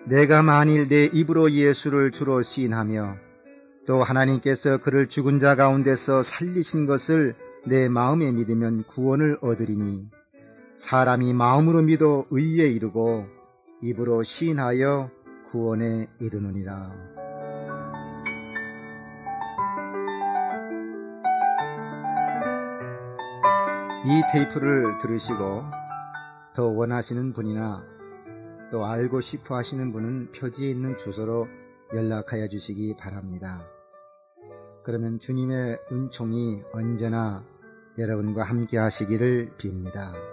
내가 만일 내 입으로 예수를 주로 시인하며 또 하나님께서 그를 죽은 자 가운데서 살리신 것을 내 마음에 믿으면 구원을 얻으리니 사람이 마음으로 믿어 의에 이르고 입으로 시인하여 구원에 이르느니라. 이 테이프를 들으시고 더 원하시는 분이나 또 알고 싶어 하시는 분은 표지에 있는 주소로 연락하여 주시기 바랍니다. 그러면 주님의 은총이 언제나 여러분과 함께 하시기를 빕니다.